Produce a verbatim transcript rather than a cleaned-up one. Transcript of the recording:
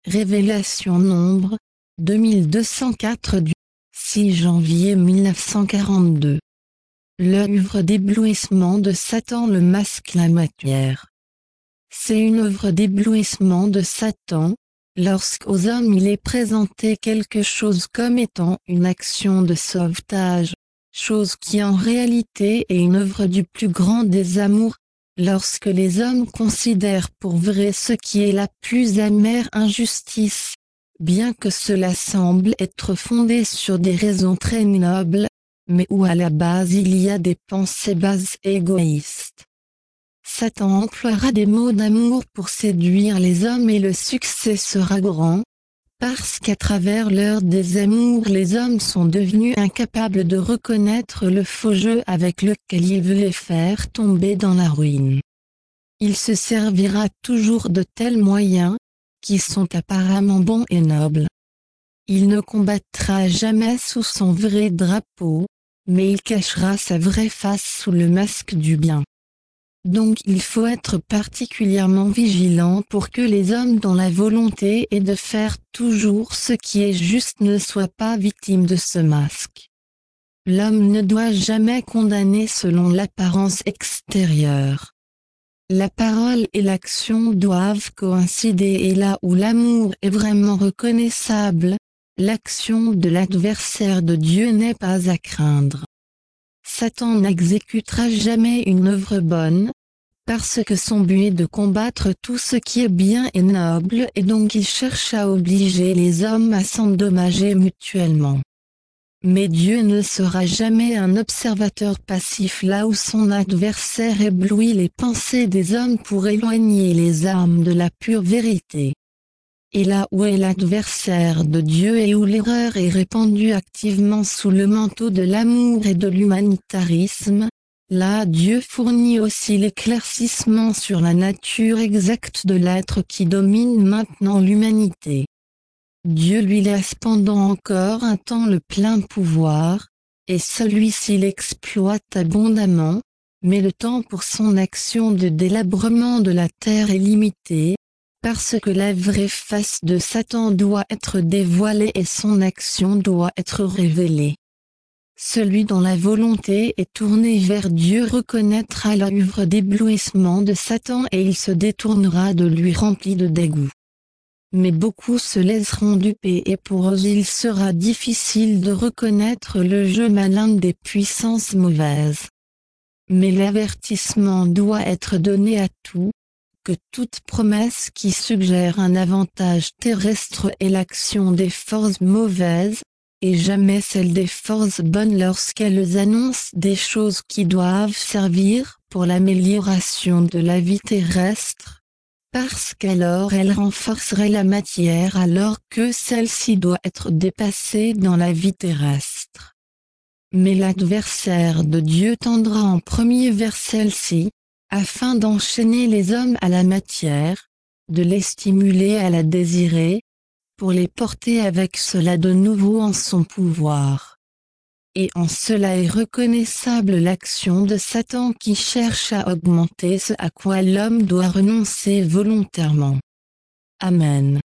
Révélation Nombre, deux mille deux cent quatre du six janvier mille neuf cent quarante-deux. L'œuvre d'éblouissement de Satan, le masque, la matière. C'est une œuvre d'éblouissement de Satan, lorsqu'aux hommes il est présenté quelque chose comme étant une action de sauvetage, chose qui en réalité est une œuvre du plus grand des amours, lorsque les hommes considèrent pour vrai ce qui est la plus amère injustice, bien que cela semble être fondé sur des raisons très nobles, mais où à la base il y a des pensées basses et égoïstes. Satan emploiera des mots d'amour pour séduire les hommes et le succès sera grand, parce qu'à travers leur désamour les hommes sont devenus incapables de reconnaître le faux jeu avec lequel il veut les faire tomber dans la ruine. Il se servira toujours de tels moyens, qui sont apparemment bons et nobles. Il ne combattra jamais sous son vrai drapeau, mais il cachera sa vraie face sous le masque du bien. Donc il faut être particulièrement vigilant pour que les hommes dont la volonté est de faire toujours ce qui est juste ne soient pas victimes de ce masque. L'homme ne doit jamais condamner selon l'apparence extérieure. La parole et l'action doivent coïncider et là où l'amour est vraiment reconnaissable, l'action de l'adversaire de Dieu n'est pas à craindre. Satan n'exécutera jamais une œuvre bonne, parce que son but est de combattre tout ce qui est bien et noble et donc il cherche à obliger les hommes à s'endommager mutuellement. Mais Dieu ne sera jamais un observateur passif là où son adversaire éblouit les pensées des hommes pour éloigner les âmes de la pure vérité. Et là où est l'adversaire de Dieu et où l'erreur est répandue activement sous le manteau de l'amour et de l'humanitarisme, là Dieu fournit aussi l'éclaircissement sur la nature exacte de l'être qui domine maintenant l'humanité. Dieu lui laisse pendant encore un temps le plein pouvoir, et celui-ci l'exploite abondamment, mais le temps pour son action de délabrement de la terre est limité, parce que la vraie face de Satan doit être dévoilée et son action doit être révélée. Celui dont la volonté est tournée vers Dieu reconnaîtra l'œuvre d'éblouissement de Satan et il se détournera de lui rempli de dégoût. Mais beaucoup se laisseront duper et pour eux il sera difficile de reconnaître le jeu malin des puissances mauvaises. Mais l'avertissement doit être donné à tout, que toute promesse qui suggère un avantage terrestre est l'action des forces mauvaises, et jamais celle des forces bonnes lorsqu'elles annoncent des choses qui doivent servir pour l'amélioration de la vie terrestre, parce qu'alors elles renforceraient la matière alors que celle-ci doit être dépassée dans la vie terrestre. Mais l'adversaire de Dieu tendra en premier vers celle-ci, afin d'enchaîner les hommes à la matière, de les stimuler à la désirer, pour les porter avec cela de nouveau en son pouvoir. Et en cela est reconnaissable l'action de Satan qui cherche à augmenter ce à quoi l'homme doit renoncer volontairement. Amen.